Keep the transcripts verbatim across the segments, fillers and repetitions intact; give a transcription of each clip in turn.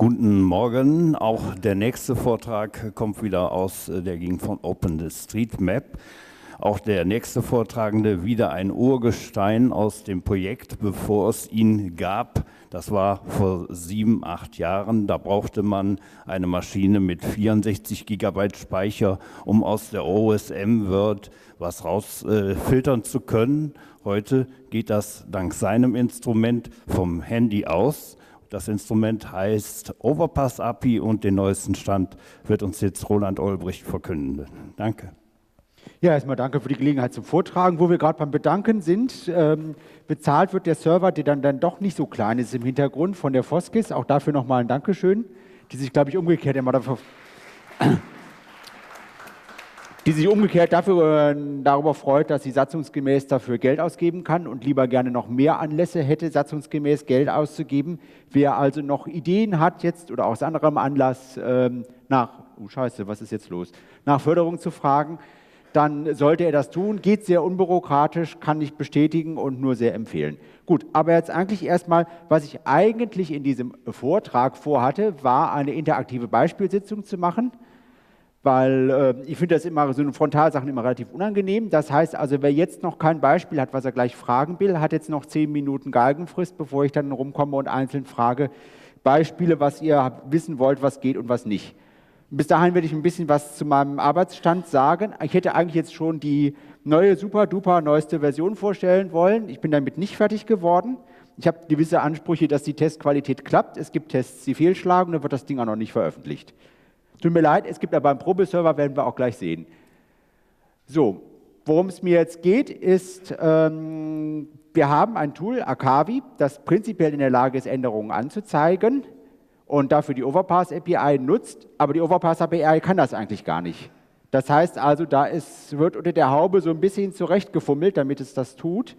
Guten Morgen. Auch der nächste Vortrag kommt wieder aus der Gegend von OpenStreetMap. Auch der nächste Vortragende wieder ein Urgestein aus dem Projekt, bevor es ihn gab. Das war vor sieben, acht Jahren. Da brauchte man eine Maschine mit vierundsechzig Gigabyte Speicher, um aus der O S M Word was rausfiltern äh, zu können. Heute geht das dank seinem Instrument vom Handy aus. Das Instrument heißt Overpass A P I und den neuesten Stand wird uns jetzt Roland Olbricht verkünden. Danke. Ja, erstmal danke für die Gelegenheit zum Vortragen. Wo wir gerade beim Bedanken sind, ähm, bezahlt wird der Server, der dann, dann doch nicht so klein ist im Hintergrund von der Foskis. Auch dafür nochmal ein Dankeschön, die sich, glaube ich, umgekehrt immer dafür, die sich umgekehrt dafür, äh, darüber freut, dass sie satzungsgemäß dafür Geld ausgeben kann und lieber gerne noch mehr Anlässe hätte, satzungsgemäß Geld auszugeben. Wer also noch Ideen hat jetzt oder aus anderem Anlass ähm, nach, oh Scheiße, was ist jetzt los, nach Förderung zu fragen, dann sollte er das tun. Geht sehr unbürokratisch, kann ich bestätigen und nur sehr empfehlen. Gut, aber jetzt eigentlich erstmal, was ich eigentlich in diesem Vortrag vorhatte, war eine interaktive Beispielsitzung zu machen, weil äh, ich finde das immer, so eine Frontalsachen immer relativ unangenehm. Das heißt also, wer jetzt noch kein Beispiel hat, was er gleich fragen will, hat jetzt noch zehn Minuten Galgenfrist, bevor ich dann rumkomme und einzeln frage, Beispiele, was ihr wissen wollt, was geht und was nicht. Bis dahin werde ich ein bisschen was zu meinem Arbeitsstand sagen. Ich hätte eigentlich jetzt schon die neue, super duper neueste Version vorstellen wollen. Ich bin damit nicht fertig geworden. Ich habe gewisse Ansprüche, dass die Testqualität klappt. Es gibt Tests, die fehlschlagen, dann wird das Ding auch noch nicht veröffentlicht. Tut mir leid, es gibt aber einen Probeserver, werden wir auch gleich sehen. So, worum es mir jetzt geht, ist, ähm, wir haben ein Tool, Akavi, das prinzipiell in der Lage ist, Änderungen anzuzeigen und dafür die Overpass A P I nutzt, aber die Overpass A P I kann das eigentlich gar nicht. Das heißt also, da ist, wird unter der Haube so ein bisschen zurechtgefummelt, damit es das tut.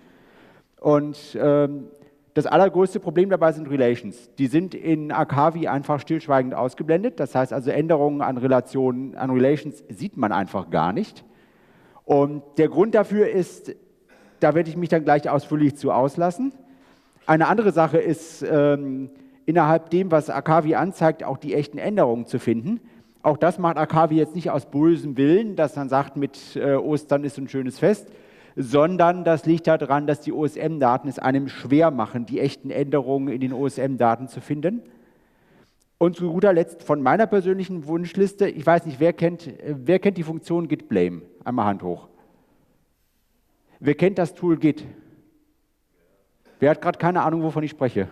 Und ähm, das allergrößte Problem dabei sind Relations. Die sind in Akavi einfach stillschweigend ausgeblendet. Das heißt also, Änderungen an Relationen, an Relations sieht man einfach gar nicht. Und der Grund dafür ist, da werde ich mich dann gleich ausführlich zu auslassen. Eine andere Sache ist, ähm, innerhalb dem, was Akavi anzeigt, auch die echten Änderungen zu finden. Auch das macht Akavi jetzt nicht aus bösem Willen, dass man sagt, mit äh, Ostern ist ein schönes Fest, sondern das liegt daran, dass die O S M-Daten es einem schwer machen, die echten Änderungen in den O S M-Daten zu finden. Und zu guter Letzt von meiner persönlichen Wunschliste, ich weiß nicht, wer kennt, wer kennt die Funktion git blame? Einmal Hand hoch. Wer kennt das Tool Git? Wer hat gerade keine Ahnung, wovon ich spreche?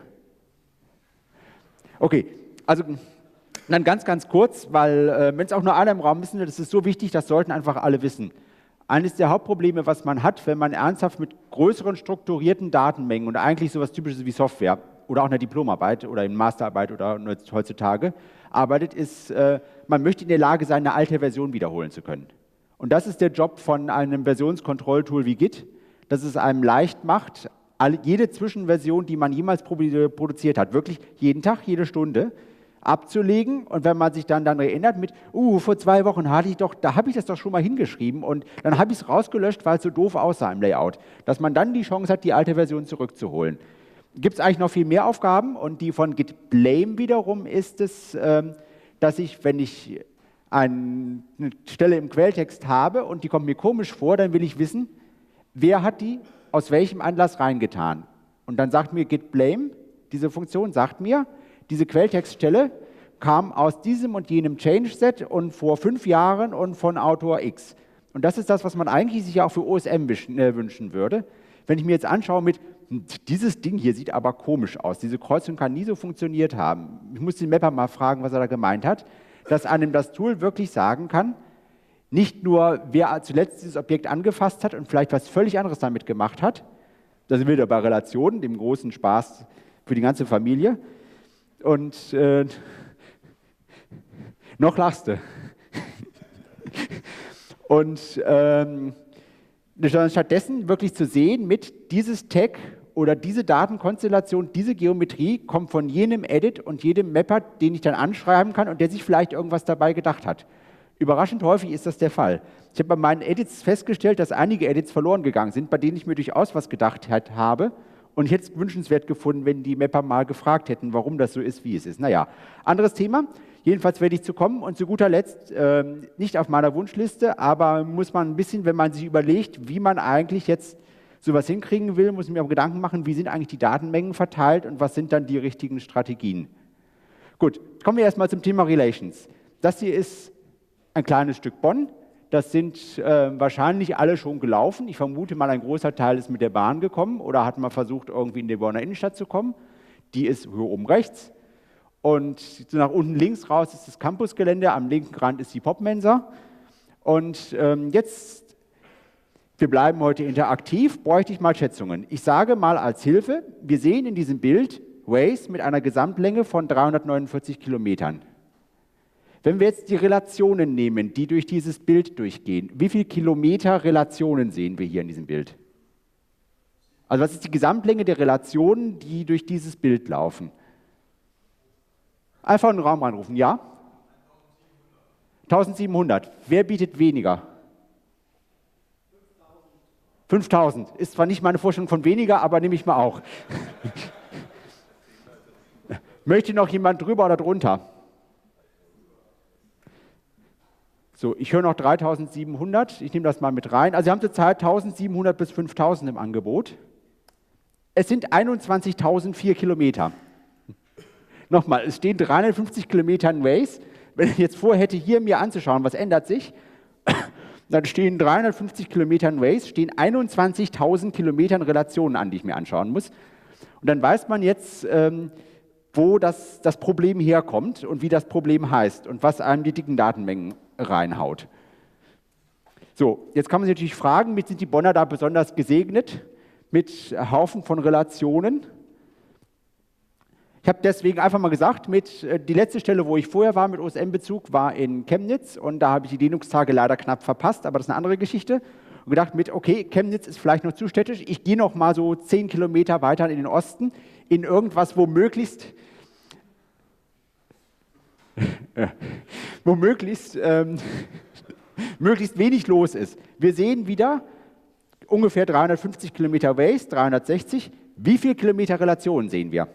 Okay, also dann ganz, ganz kurz, weil äh, wenn es auch nur alle im Raum wissen, das ist so wichtig, das sollten einfach alle wissen. Eines der Hauptprobleme, was man hat, wenn man ernsthaft mit größeren strukturierten Datenmengen und eigentlich sowas Typisches wie Software oder auch eine Diplomarbeit oder in Masterarbeit oder heutzutage arbeitet, ist, äh, man möchte in der Lage sein, eine alte Version wiederholen zu können. Und das ist der Job von einem Versionskontrolltool wie Git, dass es einem leicht macht, alle, jede Zwischenversion, die man jemals produziert hat, wirklich jeden Tag, jede Stunde, abzulegen, und wenn man sich dann, dann erinnert mit, uh, vor zwei Wochen hatte ich doch, da habe ich das doch schon mal hingeschrieben und dann habe ich es rausgelöscht, weil es so doof aussah im Layout, dass man dann die Chance hat, die alte Version zurückzuholen. Gibt es eigentlich noch viel mehr Aufgaben, und die von git blame wiederum ist es, ähm, dass ich, wenn ich eine Stelle im Quelltext habe und die kommt mir komisch vor, dann will ich wissen, wer hat die aus welchem Anlass reingetan. Und dann sagt mir git blame, diese Funktion sagt mir, diese Quelltextstelle kam aus diesem und jenem Change-Set und vor fünf Jahren und von Autor X. Und das ist das, was man eigentlich sich ja auch für O S M wünschen würde. Wenn ich mir jetzt anschaue mit, dieses Ding hier sieht aber komisch aus, diese Kreuzung kann nie so funktioniert haben. Ich muss den Mapper mal fragen, was er da gemeint hat, dass einem das Tool wirklich sagen kann, nicht nur, wer zuletzt dieses Objekt angefasst hat und vielleicht was völlig anderes damit gemacht hat, da sind wir wieder bei Relationen, dem großen Spaß für die ganze Familie, und äh, noch lachst du. Und ähm, stattdessen wirklich zu sehen, mit dieses Tag oder diese Datenkonstellation, diese Geometrie kommt von jenem Edit und jedem Mapper, den ich dann anschreiben kann und der sich vielleicht irgendwas dabei gedacht hat. Überraschend häufig ist das der Fall. Ich habe bei meinen Edits festgestellt, dass einige Edits verloren gegangen sind, bei denen ich mir durchaus was gedacht habe Und ich hätte es wünschenswert gefunden, wenn die Mapper mal gefragt hätten, warum das so ist, wie es ist. Naja, anderes Thema. Jedenfalls werde ich zu kommen. Und zu guter Letzt, äh, nicht auf meiner Wunschliste, aber muss man ein bisschen, wenn man sich überlegt, wie man eigentlich jetzt sowas hinkriegen will, muss ich mir auch Gedanken machen, wie sind eigentlich die Datenmengen verteilt und was sind dann die richtigen Strategien. Gut, kommen wir erstmal zum Thema Relations. Das hier ist ein kleines Stück Bonn. Das sind äh, wahrscheinlich alle schon gelaufen. Ich vermute mal, ein großer Teil ist mit der Bahn gekommen oder hat mal versucht, irgendwie in die Bonner Innenstadt zu kommen. Die ist hier oben rechts. Und so nach unten links raus ist das Campusgelände. Am linken Rand ist die Popmensa. Und ähm, jetzt, wir bleiben heute interaktiv, bräuchte ich mal Schätzungen. Ich sage mal als Hilfe, wir sehen in diesem Bild Waze mit einer Gesamtlänge von dreihundertneunundvierzig Kilometern. Wenn wir jetzt die Relationen nehmen, die durch dieses Bild durchgehen, wie viele Kilometer Relationen sehen wir hier in diesem Bild? Also was ist die Gesamtlänge der Relationen, die durch dieses Bild laufen? Einfach in den Raum reinrufen, ja? eintausendsiebenhundert. Wer bietet weniger? fünftausend. Ist zwar nicht meine Vorstellung von weniger, aber nehme ich mal auch. Möchte noch jemand drüber oder drunter? So, ich höre noch dreitausendsiebenhundert, ich nehme das mal mit rein. Also Sie haben zurzeit eintausendsiebenhundert bis fünftausend im Angebot. Es sind einundzwanzigtausendvier Kilometer. Nochmal, es stehen dreihundertfünfzig Kilometer in Waze. Wenn ich jetzt vorhätte, hier mir anzuschauen, was ändert sich, dann stehen dreihundertfünfzig Kilometer in Waze, stehen einundzwanzigtausend Kilometer in Relationen an, die ich mir anschauen muss. Und dann weiß man jetzt, ähm, wo das, das Problem herkommt und wie das Problem heißt und was einem die dicken Datenmengen reinhaut. So, jetzt kann man sich natürlich fragen, mit sind die Bonner da besonders gesegnet mit Haufen von Relationen? Ich habe deswegen einfach mal gesagt, mit, die letzte Stelle, wo ich vorher war mit O S M-Bezug, war in Chemnitz und da habe ich die Linux-Tage leider knapp verpasst, aber das ist eine andere Geschichte. Und gedacht mit, okay, Chemnitz ist vielleicht noch zu städtisch, ich gehe noch mal so zehn Kilometer weiter in den Osten, in irgendwas, wo möglichst wo möglichst, ähm, möglichst wenig los ist. Wir sehen wieder ungefähr dreihundertfünfzig Kilometer Waze, dreihundertsechzig. Wie viele Kilometer Relationen sehen wir?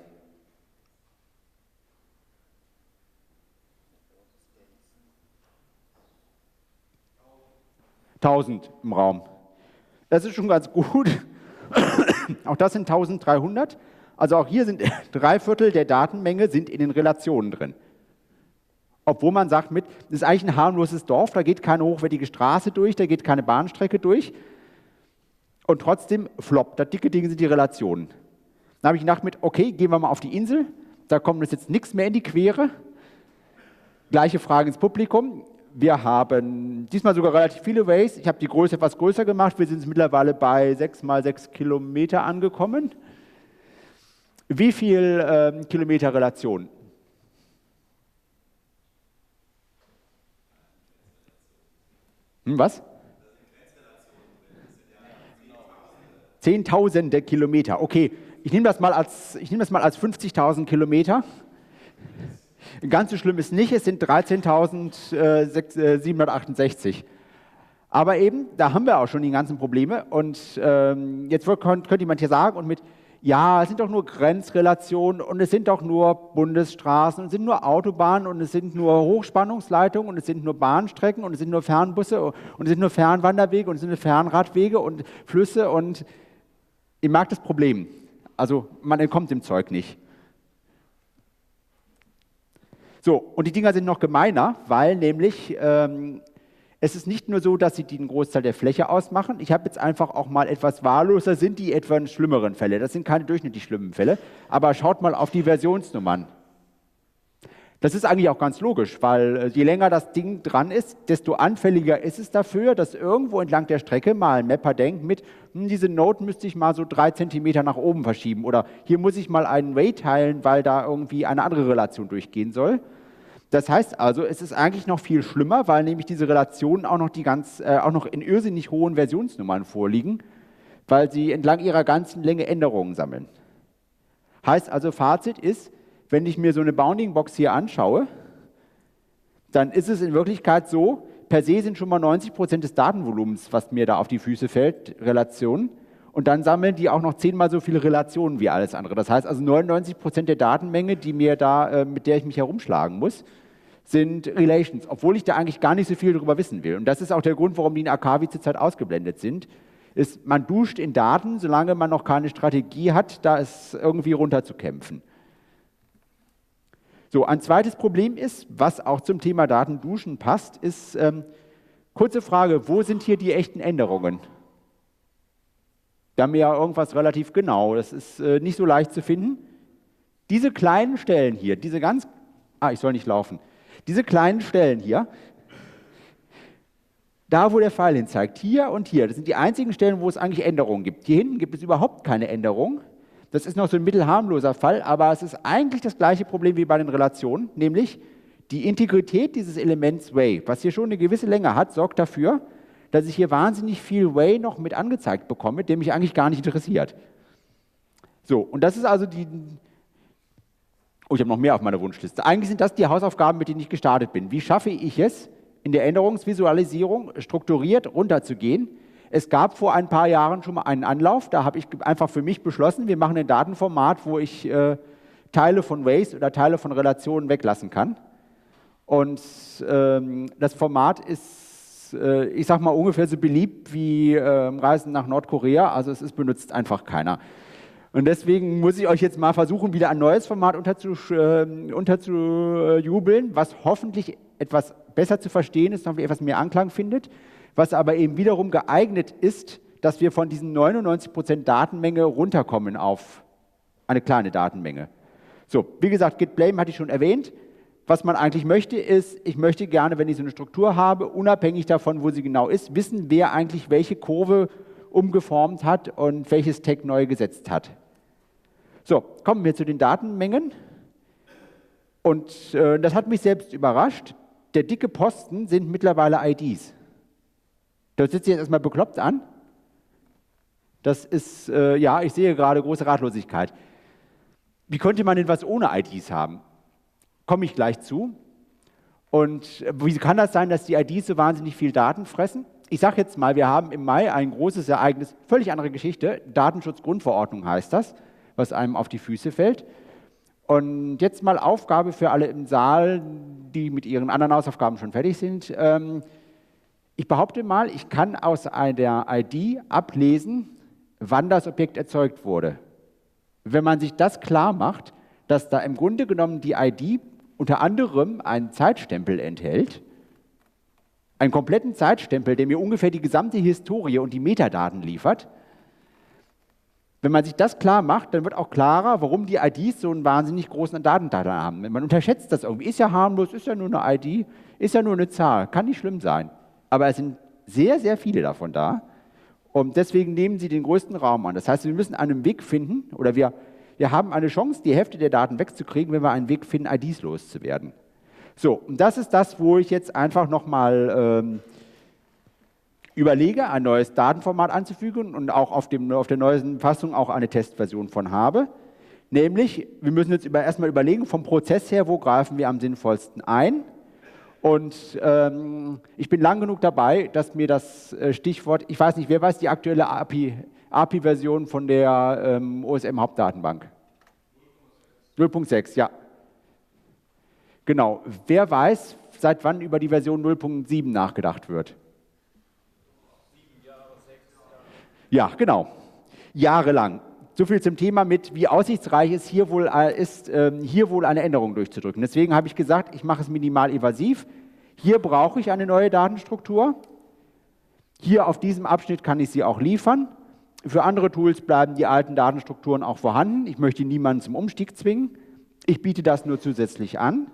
tausend im Raum. Das ist schon ganz gut. Auch das sind eintausenddreihundert. Also auch hier sind drei Viertel der Datenmenge sind in den Relationen drin. Obwohl man sagt, mit, das ist eigentlich ein harmloses Dorf, da geht keine hochwertige Straße durch, da geht keine Bahnstrecke durch. Und trotzdem floppt, das dicke Ding sind die Relationen. Dann habe ich gedacht mit, okay, gehen wir mal auf die Insel, da kommt uns jetzt nichts mehr in die Quere. Gleiche Frage ins Publikum. Wir haben diesmal sogar relativ viele Ways. Ich habe die Größe etwas größer gemacht. Wir sind jetzt mittlerweile bei sechs mal sechs Kilometer angekommen. Wie viel ähm, Kilometer Relation? Hm, was? Zehntausende Kilometer. Okay, ich nehme das mal als, ich nehme das mal als fünfzigtausend Kilometer. Ganz so schlimm ist nicht, es sind dreizehntausendsiebenhundertachtundsechzig. Aber eben, da haben wir auch schon die ganzen Probleme. Und ähm, jetzt könnte jemand hier sagen, und mit, ja, es sind doch nur Grenzrelationen und es sind doch nur Bundesstraßen und es sind nur Autobahnen und es sind nur Hochspannungsleitungen und es sind nur Bahnstrecken und es sind nur Fernbusse und es sind nur Fernwanderwege und es sind nur Fernradwege und Flüsse und ihr merkt das Problem. Also man entkommt dem Zeug nicht. So, und die Dinger sind noch gemeiner, weil nämlich ähm, es ist nicht nur so, dass sie den Großteil der Fläche ausmachen. Ich habe jetzt einfach auch mal etwas wahlloser, sind die etwa schlimmeren Fälle. Das sind keine durchschnittlich schlimmen Fälle, aber schaut mal auf die Versionsnummern. Das ist eigentlich auch ganz logisch, weil je länger das Ding dran ist, desto anfälliger ist es dafür, dass irgendwo entlang der Strecke mal ein Mapper denkt mit, hm, diese Node müsste ich mal so drei Zentimeter nach oben verschieben oder hier muss ich mal einen Way teilen, weil da irgendwie eine andere Relation durchgehen soll. Das heißt also, es ist eigentlich noch viel schlimmer, weil nämlich diese Relationen auch noch, die ganz, äh, auch noch in irrsinnig hohen Versionsnummern vorliegen, weil sie entlang ihrer ganzen Länge Änderungen sammeln. Heißt also, Fazit ist, wenn ich mir so eine Bounding-Box hier anschaue, dann ist es in Wirklichkeit so, per se sind schon mal neunzig Prozent des Datenvolumens, was mir da auf die Füße fällt, Relationen. Und dann sammeln die auch noch zehnmal so viele Relationen wie alles andere. Das heißt also neunundneunzig Prozent der Datenmenge, die mir da, äh, mit der ich mich herumschlagen muss, sind Relations, obwohl ich da eigentlich gar nicht so viel darüber wissen will. Und das ist auch der Grund, warum die in Arcavi zurzeit ausgeblendet sind. Ist, man duscht in Daten, solange man noch keine Strategie hat, da es irgendwie runterzukämpfen. So, ein zweites Problem ist, was auch zum Thema Datenduschen passt, ist, ähm, kurze Frage, wo sind hier die echten Änderungen? Da haben wir ja irgendwas relativ genau, das ist äh, nicht so leicht zu finden. Diese kleinen Stellen hier, diese ganz, ah, ich soll nicht laufen, diese kleinen Stellen hier, da wo der Pfeil hin zeigt, hier und hier, das sind die einzigen Stellen, wo es eigentlich Änderungen gibt. Hier hinten gibt es überhaupt keine Änderung. Das ist noch so ein mittelharmloser Fall, aber es ist eigentlich das gleiche Problem wie bei den Relationen, nämlich die Integrität dieses Elements Way, was hier schon eine gewisse Länge hat, sorgt dafür, dass ich hier wahnsinnig viel Way noch mit angezeigt bekomme, der mich eigentlich gar nicht interessiert. So, und das ist also die... Oh, ich habe noch mehr auf meiner Wunschliste. Eigentlich sind das die Hausaufgaben, mit denen ich gestartet bin. Wie schaffe ich es, in der Änderungsvisualisierung strukturiert runterzugehen? Es gab vor ein paar Jahren schon mal einen Anlauf, da habe ich einfach für mich beschlossen, wir machen ein Datenformat, wo ich äh, Teile von Ways oder Teile von Relationen weglassen kann. Und ähm, das Format ist, äh, ich sage mal, ungefähr so beliebt wie äh, Reisen nach Nordkorea, also es ist benutzt einfach keiner. Und deswegen muss ich euch jetzt mal versuchen, wieder ein neues Format unterzusch äh, unterzujubeln, was hoffentlich etwas besser zu verstehen ist, noch etwas mehr Anklang findet, was aber eben wiederum geeignet ist, dass wir von diesen neunundneunzig Prozent Datenmenge runterkommen auf eine kleine Datenmenge. So, wie gesagt, Git Blame hatte ich schon erwähnt. Was man eigentlich möchte, ist, ich möchte gerne, wenn ich so eine Struktur habe, unabhängig davon, wo sie genau ist, wissen, wer eigentlich welche Kurve umgeformt hat und welches Tag neu gesetzt hat. So, kommen wir zu den Datenmengen. Und äh, das hat mich selbst überrascht. Der dicke Posten sind mittlerweile I Ds. Das sitzt jetzt erstmal bekloppt an. Das ist, äh, ja, ich sehe gerade große Ratlosigkeit. Wie könnte man denn was ohne I Ds haben? Komme ich gleich zu. Und wie kann das sein, dass die I Ds so wahnsinnig viel Daten fressen? Ich sage jetzt mal, wir haben im Mai ein großes Ereignis, völlig andere Geschichte, Datenschutzgrundverordnung heißt das, was einem auf die Füße fällt. Und jetzt mal Aufgabe für alle im Saal, die mit ihren anderen Hausaufgaben schon fertig sind. Ich behaupte mal, ich kann aus einer I D ablesen, wann das Objekt erzeugt wurde. Wenn man sich das klar macht, dass da im Grunde genommen die I D unter anderem einen Zeitstempel enthält, einen kompletten Zeitstempel, der mir ungefähr die gesamte Historie und die Metadaten liefert. Wenn man sich das klar macht, dann wird auch klarer, warum die I Ds so einen wahnsinnig großen Datenteil haben. Man unterschätzt das irgendwie. Ist ja harmlos, ist ja nur eine I D, ist ja nur eine Zahl, kann nicht schlimm sein. Aber es sind sehr, sehr viele davon da und deswegen nehmen sie den größten Raum an. Das heißt, wir müssen einen Weg finden, oder wir, wir haben eine Chance, die Hälfte der Daten wegzukriegen, wenn wir einen Weg finden, I Ds loszuwerden. So, und das ist das, wo ich jetzt einfach nochmal ähm, überlege, ein neues Datenformat anzufügen und auch auf, dem, auf der neuesten Fassung auch eine Testversion von habe. Nämlich, wir müssen jetzt über, erstmal überlegen, vom Prozess her, wo greifen wir am sinnvollsten ein. Und ähm, ich bin lang genug dabei, dass mir das äh, Stichwort, ich weiß nicht, wer weiß die aktuelle A P I-Version von der ähm, O S M-Hauptdatenbank? null Punkt sechs, ja. Genau. Wer weiß, seit wann über die Version null Punkt sieben nachgedacht wird? Ja, genau. Jahrelang. So viel zum Thema mit, wie aussichtsreich es hier wohl ist, hier wohl eine Änderung durchzudrücken. Deswegen habe ich gesagt, ich mache es minimal evasiv. Hier brauche ich eine neue Datenstruktur. Hier auf diesem Abschnitt kann ich sie auch liefern. Für andere Tools bleiben die alten Datenstrukturen auch vorhanden. Ich möchte niemanden zum Umstieg zwingen. Ich biete das nur zusätzlich an.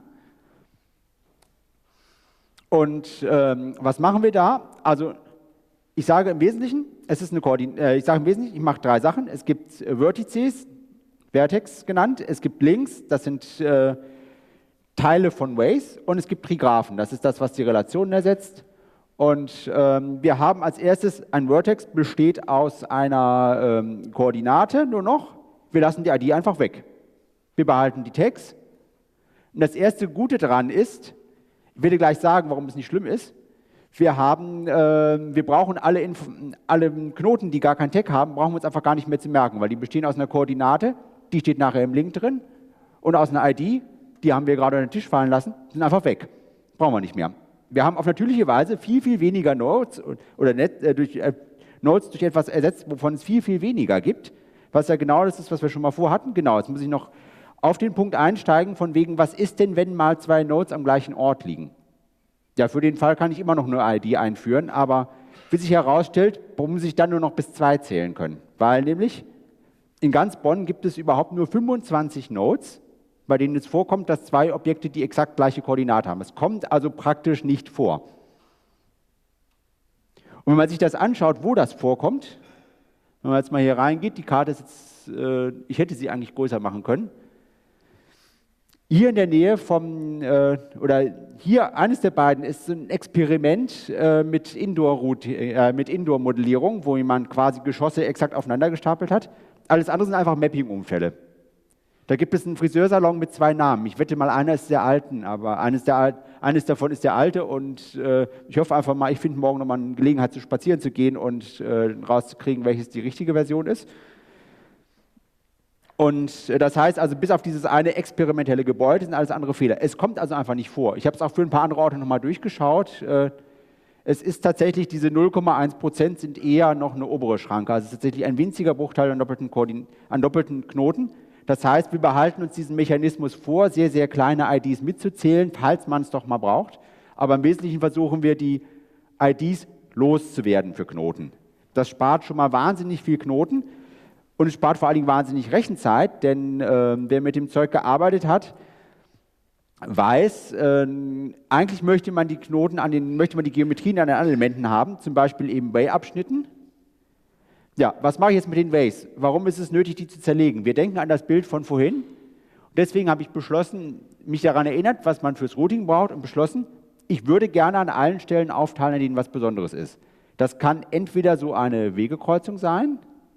Und ähm, was machen wir da? Also ich sage im Wesentlichen, es ist eine Koordin äh, ich sage im Wesentlichen, ich mache drei Sachen. Es gibt äh, Vertices, Vertex genannt, es gibt Links, das sind äh, Teile von Ways, und es gibt Trigraphen, das ist das, was die Relationen ersetzt. Und ähm, wir haben als erstes, ein Vertex besteht aus einer ähm, Koordinate nur noch. Wir lassen die I D einfach weg. Wir behalten die Tags. Und das erste Gute daran ist, ich werde gleich sagen, warum es nicht schlimm ist, Wir, haben, äh, wir brauchen alle, Inf alle Knoten, die gar kein Tag haben, brauchen wir uns einfach gar nicht mehr zu merken, weil die bestehen aus einer Koordinate, die steht nachher im Link drin, und aus einer I D, die haben wir gerade auf den Tisch fallen lassen, sind einfach weg. Brauchen wir nicht mehr. Wir haben auf natürliche Weise viel, viel weniger Nodes, oder Net, äh, durch, äh, Nodes durch etwas ersetzt, wovon es viel, viel weniger gibt, was ja genau das ist, was wir schon mal vorhatten. Genau, jetzt muss ich noch auf den Punkt einsteigen, von wegen, was ist denn, wenn mal zwei Nodes am gleichen Ort liegen? Ja, für den Fall kann ich immer noch eine I D einführen, aber wie sich herausstellt, warum sich dann nur noch bis zwei zählen können. Weil nämlich in ganz Bonn gibt es überhaupt nur fünfundzwanzig Nodes, bei denen es vorkommt, dass zwei Objekte die exakt gleiche Koordinate haben. Es kommt also praktisch nicht vor. Und wenn man sich das anschaut, wo das vorkommt, wenn man jetzt mal hier reingeht, die Karte ist jetzt, äh, ich hätte sie eigentlich größer machen können. Hier in der Nähe vom, äh, oder hier, eines der beiden ist ein Experiment äh, mit Indoor-Modellierung, äh, mit Indoor-Modellierung, wo jemand quasi Geschosse exakt aufeinander gestapelt hat. Alles andere sind einfach Mapping-Umfälle. Da gibt es einen Friseursalon mit zwei Namen. Ich wette mal, einer ist der Alten, aber eines, der, eines davon ist der Alte, und äh, ich hoffe einfach mal, ich finde morgen nochmal eine Gelegenheit, zu spazieren zu gehen und äh, rauszukriegen, welches die richtige Version ist. Und das heißt also, bis auf dieses eine experimentelle Gebäude sind alles andere Fehler. Es kommt also einfach nicht vor. Ich habe es auch für ein paar andere Orte nochmal durchgeschaut. Es ist tatsächlich, diese null Komma eins Prozent sind eher noch eine obere Schranke. Also es ist tatsächlich ein winziger Bruchteil an doppelten, Koordin an doppelten Knoten. Das heißt, wir behalten uns diesen Mechanismus vor, sehr, sehr kleine I Ds mitzuzählen, falls man es doch mal braucht. Aber im Wesentlichen versuchen wir, die I Ds loszuwerden für Knoten. Das spart schon mal wahnsinnig viel Knoten. Und es spart vor allen Dingen wahnsinnig Rechenzeit, denn äh, wer mit dem Zeug gearbeitet hat, weiß, äh, eigentlich möchte man die Knoten an den, möchte man die Geometrien an den anderen Elementen haben, zum Beispiel eben Way-Abschnitten. Ja, was mache ich jetzt mit den Ways? Warum ist es nötig, die zu zerlegen? Wir denken an das Bild von vorhin. Und deswegen habe ich beschlossen, mich daran erinnert, was man fürs Routing braucht, und beschlossen, ich würde gerne an allen Stellen aufteilen, an denen was Besonderes ist. Das kann entweder so eine Wegekreuzung sein,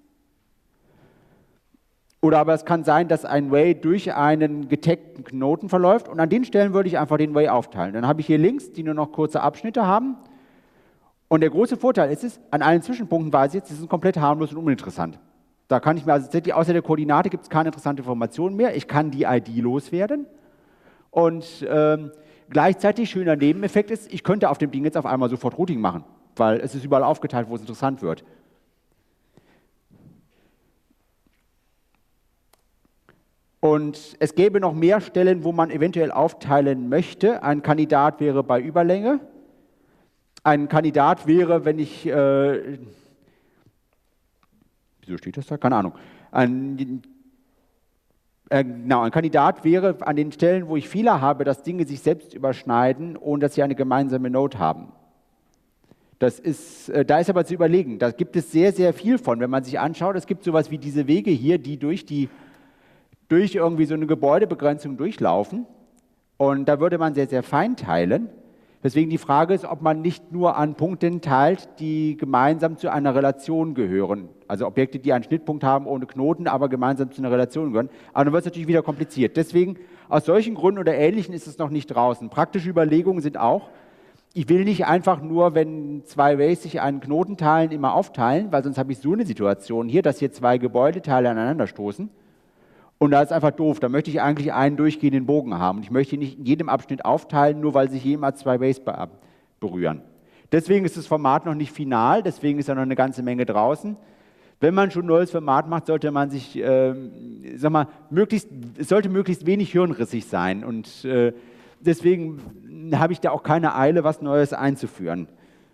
oder aber es kann sein, dass ein Way durch einen getaggten Knoten verläuft, und an den Stellen würde ich einfach den Way aufteilen. Dann habe ich hier Links, die nur noch kurze Abschnitte haben. Und der große Vorteil ist es, an allen Zwischenpunkten weiß ich jetzt, die sind komplett harmlos und uninteressant. Da kann ich mir, also tatsächlich außer der Koordinate gibt es keine interessante Information mehr. Ich kann die I D loswerden. Und ähm, gleichzeitig schöner Nebeneffekt ist, ich könnte auf dem Ding jetzt auf einmal sofort Routing machen, weil es ist überall aufgeteilt, wo es interessant wird. Und es gäbe noch mehr Stellen, wo man eventuell aufteilen möchte. Ein Kandidat wäre bei Überlänge. Ein Kandidat wäre, wenn ich, äh, wieso steht das da? Keine Ahnung. Ein, äh, genau, ein Kandidat wäre an den Stellen, wo ich Fehler habe, dass Dinge sich selbst überschneiden, ohne dass sie eine gemeinsame Node haben. Das ist, äh, da ist aber zu überlegen. Da gibt es sehr, sehr viel von. Wenn man sich anschaut, es gibt sowas wie diese Wege hier, die durch die durch irgendwie so eine Gebäudebegrenzung durchlaufen, und da würde man sehr, sehr fein teilen. Deswegen die Frage ist, ob man nicht nur an Punkten teilt, die gemeinsam zu einer Relation gehören. Also Objekte, die einen Schnittpunkt haben ohne Knoten, aber gemeinsam zu einer Relation gehören. Aber dann wird es natürlich wieder kompliziert. Deswegen, aus solchen Gründen oder Ähnlichen ist es noch nicht draußen. Praktische Überlegungen sind auch, ich will nicht einfach nur, wenn zwei Ways sich einen Knoten teilen, immer aufteilen, weil sonst habe ich so eine Situation hier, dass hier zwei Gebäudeteile aneinander stoßen. Und da ist einfach doof, da möchte ich eigentlich einen durchgehenden Bogen haben. Und ich möchte ihn nicht in jedem Abschnitt aufteilen, nur weil sich jemals zwei Ways berühren. Deswegen ist das Format noch nicht final, deswegen ist da noch eine ganze Menge draußen. Wenn man schon ein neues Format macht, sollte man sich, äh, sag mal, möglichst, es sollte möglichst wenig hirnrissig sein. Und äh, deswegen habe ich da auch keine Eile, was Neues einzuführen.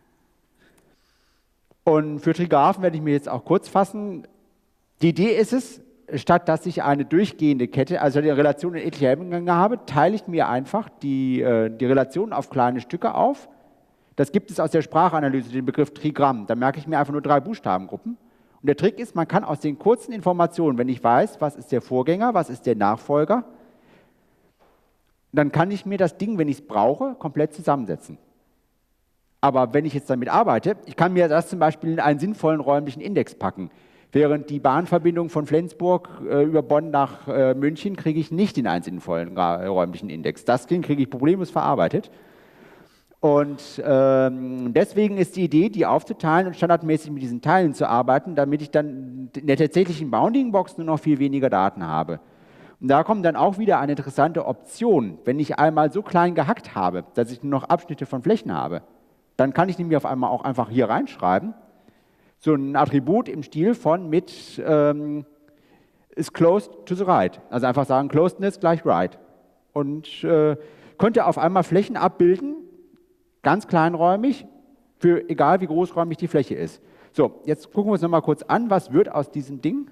Und für Trigraphen werde ich mir jetzt auch kurz fassen. Die Idee ist es, statt dass ich eine durchgehende Kette, also die Relation in etliche Ebenen habe, teile ich mir einfach die, äh, die Relation auf kleine Stücke auf. Das gibt es aus der Sprachanalyse, den Begriff Trigramm. Da merke ich mir einfach nur drei Buchstabengruppen. Und der Trick ist, man kann aus den kurzen Informationen, wenn ich weiß, was ist der Vorgänger, was ist der Nachfolger, dann kann ich mir das Ding, wenn ich es brauche, komplett zusammensetzen. Aber wenn ich jetzt damit arbeite, ich kann mir das zum Beispiel in einen sinnvollen räumlichen Index packen. Während die Bahnverbindung von Flensburg äh, über Bonn nach äh, München kriege ich nicht in einen sinnvollen räumlichen Index. Das Ding kriege ich problemlos verarbeitet. Und ähm, deswegen ist die Idee, die aufzuteilen und standardmäßig mit diesen Teilen zu arbeiten, damit ich dann in der tatsächlichen Bounding-Box nur noch viel weniger Daten habe. Und da kommt dann auch wieder eine interessante Option. Wenn ich einmal so klein gehackt habe, dass ich nur noch Abschnitte von Flächen habe, dann kann ich nämlich auf einmal auch einfach hier reinschreiben, so ein Attribut im Stil von mit ähm, is closed to the right. Also einfach sagen, closedness gleich right. Und äh, könnte auf einmal Flächen abbilden, ganz kleinräumig, für egal wie großräumig die Fläche ist. So, jetzt gucken wir uns nochmal kurz an, was wird aus diesem Ding,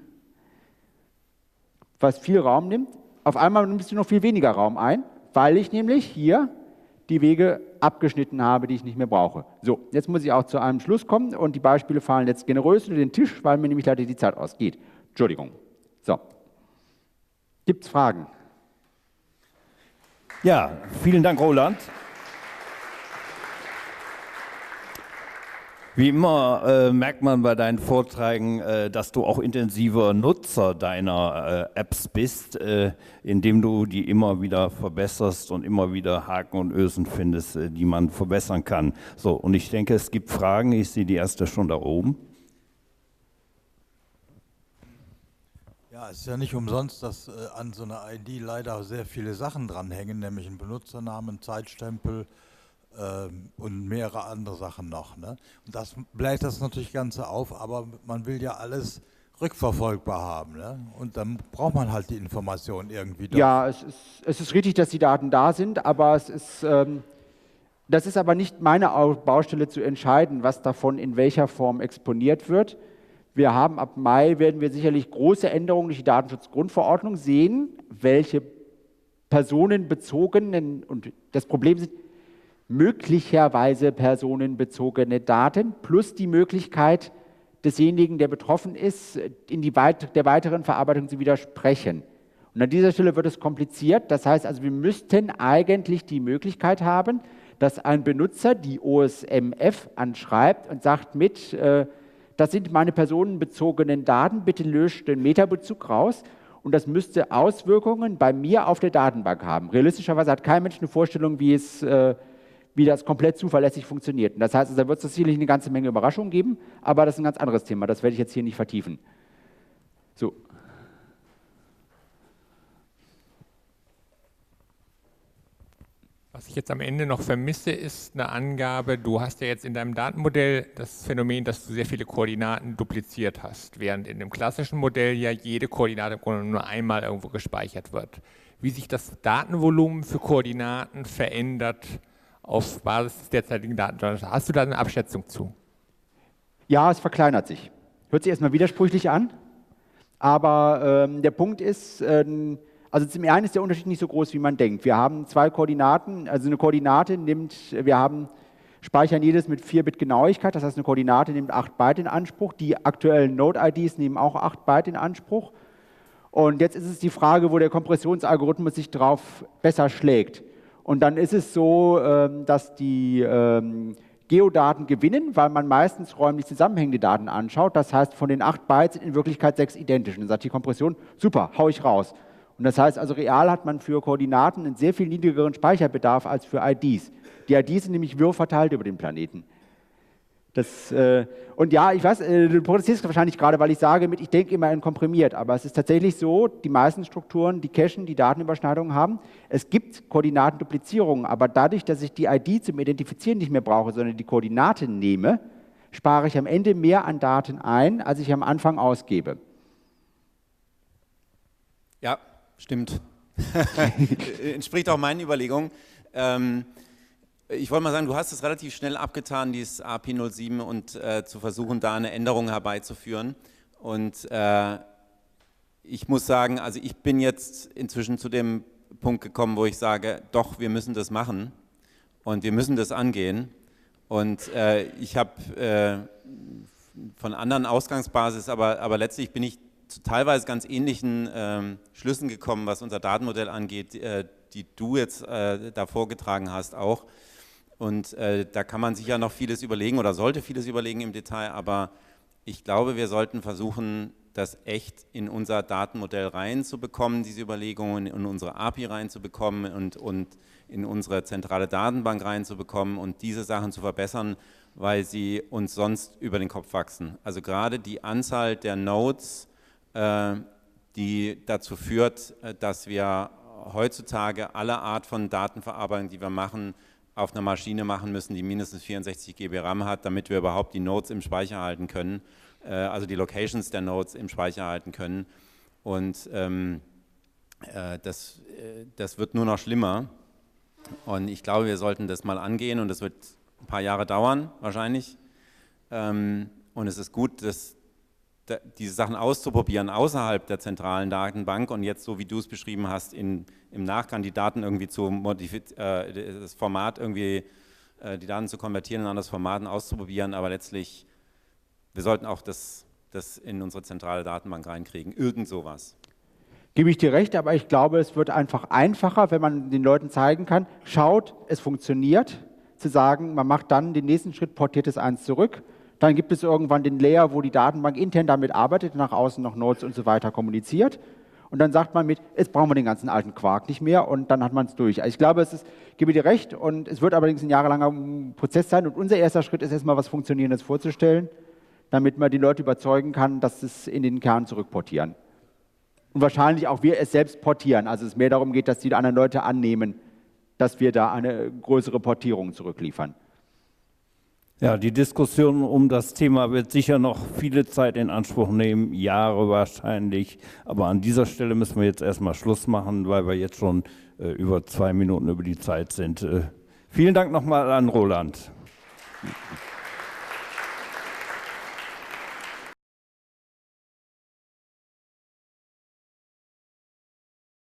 was viel Raum nimmt. Auf einmal nimmst du noch viel weniger Raum ein, weil ich nämlich hier die Wege abgeschnitten habe, die ich nicht mehr brauche. So, jetzt muss ich auch zu einem Schluss kommen und die Beispiele fallen jetzt generös unter den Tisch, weil mir nämlich leider die Zeit ausgeht. Entschuldigung. So, gibt es Fragen? Ja, vielen Dank, Roland. Wie immer äh, merkt man bei deinen Vorträgen, äh, dass du auch intensiver Nutzer deiner äh, Apps bist, äh, indem du die immer wieder verbesserst und immer wieder Haken und Ösen findest, äh, die man verbessern kann. So, und ich denke, es gibt Fragen. Ich sehe die erste schon da oben. Ja, es ist ja nicht umsonst, dass äh, an so einer I D leider sehr viele Sachen dranhängen, nämlich ein Benutzernamen, Zeitstempel, und mehrere andere Sachen noch. Ne? Und das bläht das natürlich Ganze auf, aber man will ja alles rückverfolgbar haben. Ne? Und dann braucht man halt die Informationen irgendwie. Doch. Ja, es ist, es ist richtig, dass die Daten da sind, aber es ist, ähm, das ist aber nicht meine Baustelle zu entscheiden, was davon in welcher Form exponiert wird. Wir haben ab Mai, werden wir sicherlich große Änderungen durch die Datenschutzgrundverordnung sehen, welche personenbezogenen, und das Problem sind, möglicherweise personenbezogene Daten plus die Möglichkeit desjenigen, der betroffen ist, in die weit der weiteren Verarbeitung zu widersprechen. Und an dieser Stelle wird es kompliziert. Das heißt also, wir müssten eigentlich die Möglichkeit haben, dass ein Benutzer die O S M F anschreibt und sagt mit, äh, das sind meine personenbezogenen Daten, bitte löscht den Metabezug raus. Und das müsste Auswirkungen bei mir auf der Datenbank haben. Realistischerweise hat kein Mensch eine Vorstellung, wie es äh, wie das komplett zuverlässig funktioniert. Und das heißt, also, da wird es sicherlich eine ganze Menge Überraschungen geben, aber das ist ein ganz anderes Thema, das werde ich jetzt hier nicht vertiefen. So. Was ich jetzt am Ende noch vermisse, ist eine Angabe, du hast ja jetzt in deinem Datenmodell das Phänomen, dass du sehr viele Koordinaten dupliziert hast, während in dem klassischen Modell ja jede Koordinate im Grunde nur einmal irgendwo gespeichert wird. Wie sich das Datenvolumen für Koordinaten verändert, auf Basis des derzeitigen Datenstandards. Hast du da eine Abschätzung zu? Ja, es verkleinert sich. Hört sich erstmal widersprüchlich an, aber ähm, der Punkt ist, ähm, also zum einen ist der Unterschied nicht so groß, wie man denkt. Wir haben zwei Koordinaten, also eine Koordinate nimmt, wir haben, speichern jedes mit vier Bit Genauigkeit, das heißt eine Koordinate nimmt acht Byte in Anspruch, die aktuellen Node-I Ds nehmen auch acht Byte in Anspruch. Und jetzt ist es die Frage, wo der Kompressionsalgorithmus sich drauf besser schlägt. Und dann ist es so, dass die Geodaten gewinnen, weil man meistens räumlich zusammenhängende Daten anschaut. Das heißt, von den acht Bytes sind in Wirklichkeit sechs identisch. Und dann sagt die Kompression, super, hau ich raus. Und das heißt also, real hat man für Koordinaten einen sehr viel niedrigeren Speicherbedarf als für I Ds. Die I Ds sind nämlich wirr verteilt über den Planeten. Das, äh, und ja, ich weiß, äh, du protestierst wahrscheinlich gerade, weil ich sage, mit, ich denke immer in komprimiert, aber es ist tatsächlich so, die meisten Strukturen, die cachen, die Datenüberschneidungen haben, es gibt Koordinatenduplizierungen, aber dadurch, dass ich die I D zum Identifizieren nicht mehr brauche, sondern die Koordinate nehme, spare ich am Ende mehr an Daten ein, als ich am Anfang ausgebe. Ja, stimmt. Entspricht auch meinen Überlegungen. Ähm, Ich wollte mal sagen, du hast es relativ schnell abgetan, dieses A P I null sieben, und äh, zu versuchen, da eine Änderung herbeizuführen. Und äh, ich muss sagen, also ich bin jetzt inzwischen zu dem Punkt gekommen, wo ich sage, doch, wir müssen das machen und wir müssen das angehen. Und äh, ich habe äh, von anderen Ausgangsbasis, aber, aber letztlich bin ich zu teilweise ganz ähnlichen äh, Schlüssen gekommen, was unser Datenmodell angeht, äh, die du jetzt äh, da vorgetragen hast auch. Und äh, da kann man sich ja noch vieles überlegen oder sollte vieles überlegen im Detail, aber ich glaube, wir sollten versuchen, das echt in unser Datenmodell reinzubekommen, diese Überlegungen, in unsere A P I reinzubekommen und, und in unsere zentrale Datenbank reinzubekommen und diese Sachen zu verbessern, weil sie uns sonst über den Kopf wachsen. Also gerade die Anzahl der Nodes, äh, die dazu führt, dass wir heutzutage alle Art von Datenverarbeitung, die wir machen, auf einer Maschine machen müssen, die mindestens vierundsechzig Gigabyte RAM hat, damit wir überhaupt die Nodes im Speicher halten können, äh, also die Locations der Nodes im Speicher halten können. Und ähm, äh, das, äh, das wird nur noch schlimmer. Und ich glaube, wir sollten das mal angehen und das wird ein paar Jahre dauern, wahrscheinlich. Ähm, und es ist gut, dass diese Sachen auszuprobieren außerhalb der zentralen Datenbank und jetzt, so wie du es beschrieben hast, in, im Nachgang die Daten irgendwie zu modifizieren, äh, das Format irgendwie, äh, die Daten zu konvertieren in ein anderes Format auszuprobieren, aber letztlich, wir sollten auch das, das in unsere zentrale Datenbank reinkriegen, irgend sowas. Gebe ich dir recht, aber ich glaube, es wird einfach einfacher, wenn man den Leuten zeigen kann, schaut, es funktioniert, zu sagen, man macht dann den nächsten Schritt, portiert es eins zurück. Dann gibt es irgendwann den Layer, wo die Datenbank intern damit arbeitet, nach außen noch Nodes und so weiter kommuniziert. Und dann sagt man mit, jetzt brauchen wir den ganzen alten Quark nicht mehr und dann hat man es durch. Also ich glaube, es ist, gebe dir recht, und es wird allerdings ein jahrelanger Prozess sein. Und unser erster Schritt ist erstmal, was Funktionierendes vorzustellen, damit man die Leute überzeugen kann, dass es in den Kern zurückportieren. Und wahrscheinlich auch wir es selbst portieren. Also es mehr darum geht, dass die anderen Leute annehmen, dass wir da eine größere Portierung zurückliefern. Ja, die Diskussion um das Thema wird sicher noch viele Zeit in Anspruch nehmen, Jahre wahrscheinlich. Aber an dieser Stelle müssen wir jetzt erstmal Schluss machen, weil wir jetzt schon äh, über zwei Minuten über die Zeit sind. Äh, vielen Dank nochmal an Roland.